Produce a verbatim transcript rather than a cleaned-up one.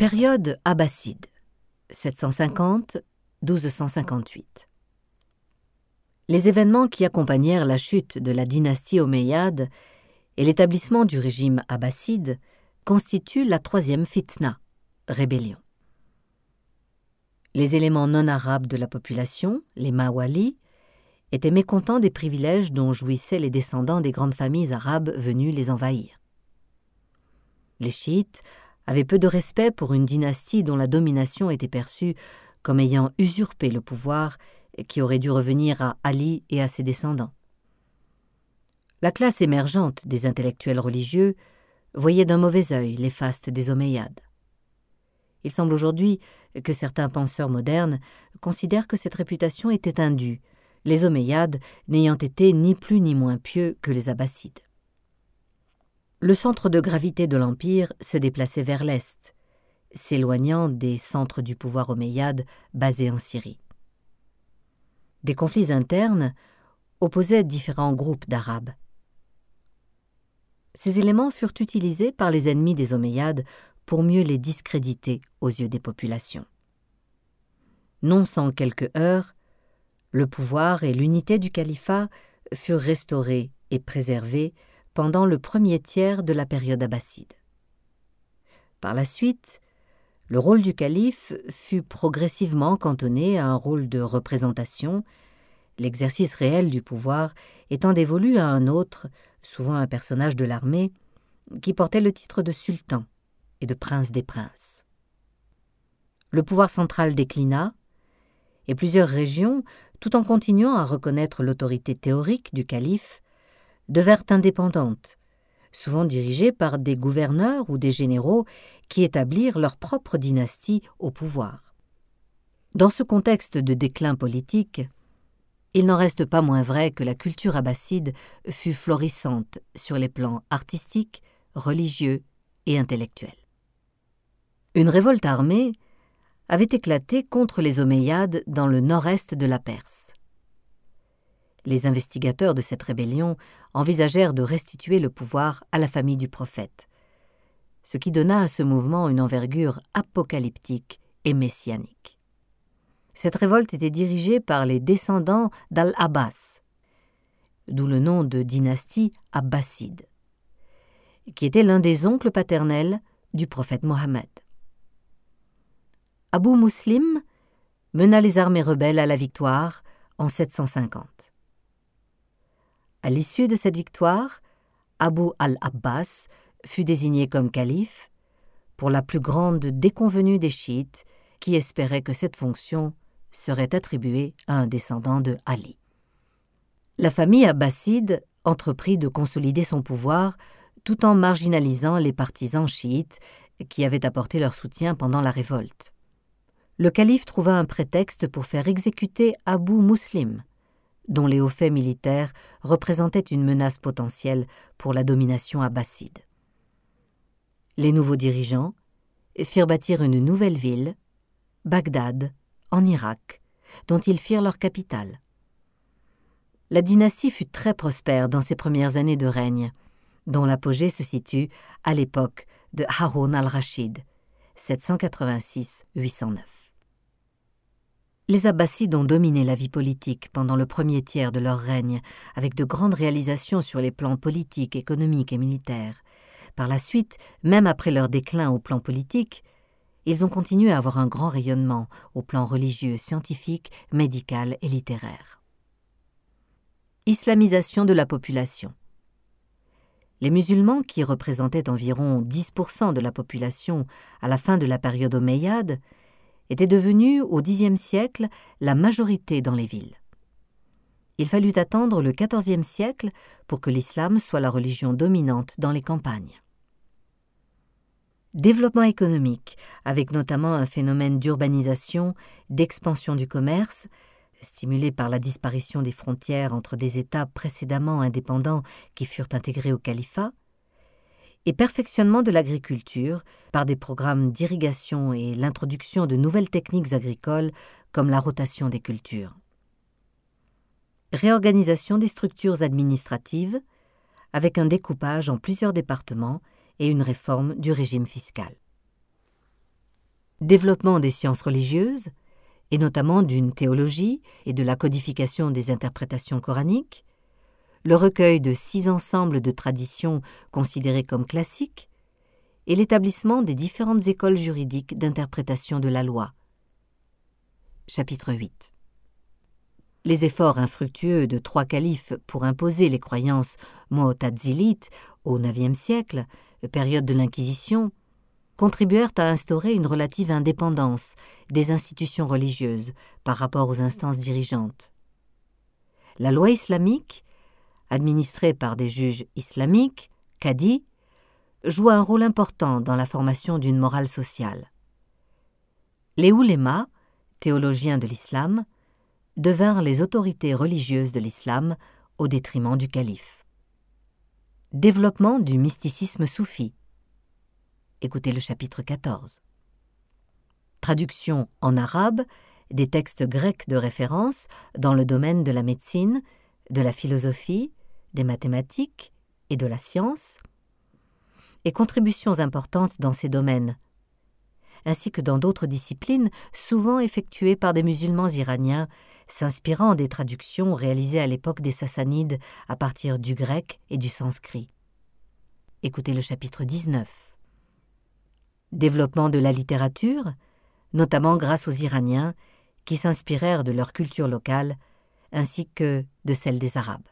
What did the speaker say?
Période abbasside, sept cent cinquante à mille deux cent cinquante-huit. Les événements qui accompagnèrent la chute de la dynastie omeyyade et l'établissement du régime abbasside constituent la troisième fitna, rébellion. Les éléments non arabes de la population, les Mawali, étaient mécontents des privilèges dont jouissaient les descendants des grandes familles arabes venues les envahir. Les chiites avaient peu de respect pour une dynastie dont la domination était perçue comme ayant usurpé le pouvoir qui aurait dû revenir à Ali et à ses descendants. La classe émergente des intellectuels religieux voyait d'un mauvais œil les fastes des Omeyyades. Il semble aujourd'hui que certains penseurs modernes considèrent que cette réputation était indue, les Omeyyades n'ayant été ni plus ni moins pieux que les Abbassides. Le centre de gravité de l'Empire se déplaçait vers l'Est, s'éloignant des centres du pouvoir omeyyade basés en Syrie. Des conflits internes opposaient différents groupes d'Arabes. Ces éléments furent utilisés par les ennemis des Omeyyades pour mieux les discréditer aux yeux des populations. Non sans quelques heurts, le pouvoir et l'unité du califat furent restaurés et préservés pendant le premier tiers de la période abbasside. Par la suite, le rôle du calife fut progressivement cantonné à un rôle de représentation, l'exercice réel du pouvoir étant dévolu à un autre, souvent un personnage de l'armée, qui portait le titre de sultan et de prince des princes. Le pouvoir central déclina, et plusieurs régions, tout en continuant à reconnaître l'autorité théorique du calife, devinrent indépendantes, souvent dirigées par des gouverneurs ou des généraux qui établirent leur propre dynastie au pouvoir. Dans ce contexte de déclin politique, il n'en reste pas moins vrai que la culture abbasside fut florissante sur les plans artistiques, religieux et intellectuels. Une révolte armée avait éclaté contre les Omeyyades dans le nord-est de la Perse. Les investigateurs de cette rébellion envisagèrent de restituer le pouvoir à la famille du prophète, ce qui donna à ce mouvement une envergure apocalyptique et messianique. Cette révolte était dirigée par les descendants d'Al-Abbas, d'où le nom de dynastie abbasside, qui était l'un des oncles paternels du prophète Mohammed. Abu Muslim mena les armées rebelles à la victoire en sept cent cinquante. À l'issue de cette victoire, Abu al-Abbas fut désigné comme calife, pour la plus grande déconvenue des chiites qui espéraient que cette fonction serait attribuée à un descendant de Ali. La famille abbasside entreprit de consolider son pouvoir tout en marginalisant les partisans chiites qui avaient apporté leur soutien pendant la révolte. Le calife trouva un prétexte pour faire exécuter Abu Muslim, dont les hauts faits militaires représentaient une menace potentielle pour la domination abbasside. Les nouveaux dirigeants firent bâtir une nouvelle ville, Bagdad, en Irak, dont ils firent leur capitale. La dynastie fut très prospère dans ses premières années de règne, dont l'apogée se situe à l'époque de Haroun al-Rachid, sept cent quatre-vingt-six à huit cent neuf. Les Abbassides ont dominé la vie politique pendant le premier tiers de leur règne, avec de grandes réalisations sur les plans politiques, économiques et militaires. Par la suite, même après leur déclin au plan politique, ils ont continué à avoir un grand rayonnement au plan religieux, scientifique, médical et littéraire. Islamisation de la population. Les musulmans, qui représentaient environ dix pour cent de la population à la fin de la période omeyyade, étaient devenus au dixième siècle la majorité dans les villes. Il fallut attendre le quatorzième siècle pour que l'islam soit la religion dominante dans les campagnes. Développement économique, avec notamment un phénomène d'urbanisation, d'expansion du commerce, stimulé par la disparition des frontières entre des États précédemment indépendants qui furent intégrés au califat, et perfectionnement de l'agriculture par des programmes d'irrigation et l'introduction de nouvelles techniques agricoles comme la rotation des cultures. Réorganisation des structures administratives avec un découpage en plusieurs départements et une réforme du régime fiscal. Développement des sciences religieuses, et notamment d'une théologie et de la codification des interprétations coraniques, le recueil de six ensembles de traditions considérées comme classiques, et l'établissement des différentes écoles juridiques d'interprétation de la loi. Chapitre huit. Les efforts infructueux de trois califes pour imposer les croyances mu'tazilites au neuvième siècle, période de l'Inquisition, contribuèrent à instaurer une relative indépendance des institutions religieuses par rapport aux instances dirigeantes. La loi islamique, administrée par des juges islamiques, qadis, joua un rôle important dans la formation d'une morale sociale. Les oulémas, théologiens de l'islam, devinrent les autorités religieuses de l'islam au détriment du calife. Développement du mysticisme soufi. Écoutez le chapitre quatorze. Traduction en arabe des textes grecs de référence dans le domaine de la médecine, de la philosophie, des mathématiques et de la science, et contributions importantes dans ces domaines, ainsi que dans d'autres disciplines souvent effectuées par des musulmans iraniens s'inspirant des traductions réalisées à l'époque des Sassanides à partir du grec et du sanskrit. Écoutez le chapitre dix-neuf. Développement de la littérature, notamment grâce aux Iraniens qui s'inspirèrent de leur culture locale ainsi que de celle des Arabes.